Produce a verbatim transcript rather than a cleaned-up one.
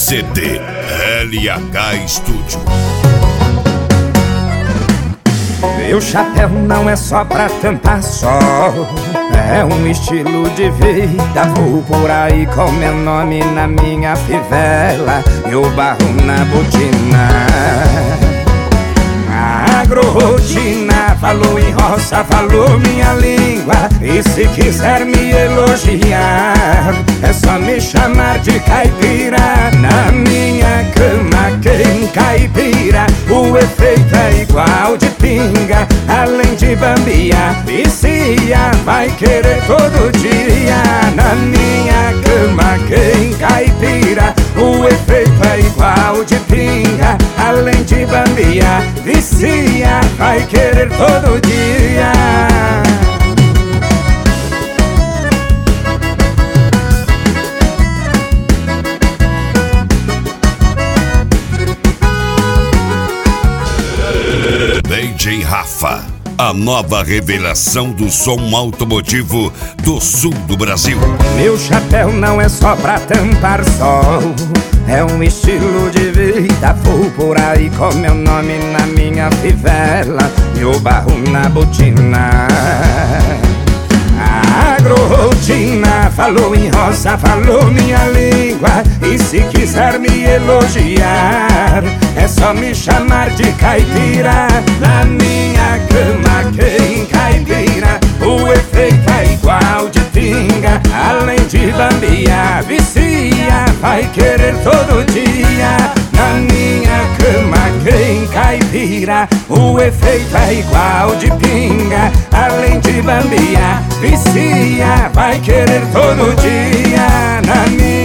C D L H Studio. Meu chapéu não é só pra tampar sol, é um estilo de vida. Vou por aí com meu nome na minha fivela e o barro na botina. Agrorotina, falou em roça, falou minha língua. E se quiser me elogiar, é só me chamar de caipira. Na minha cama quem caipira, o efeito é igual de pinga. Além de bambiar, vicia, vai querer todo dia. Na minha cama quem caipira, o efeito é igual de pinga. Além de bambiar, vicia, vai querer todo dia. D J Rafa, a nova revelação do som automotivo do sul do Brasil. Meu chapéu não é só pra tampar sol, é um estilo de vida. Vou por aí com meu nome na minha fivela e o barro na botina. Agrorotina, falou em roça, falou minha língua. E se quiser me elogiar, é só me chamar de caipira. Na minha cama quem caipira, o efeito é igual de pinga. Além de bambiar, vicia, vai querer todo dia. Na minha cama quem caipira, o efeito é igual de pinga. Além de bambiar, vicia, vai querer todo dia. Na minha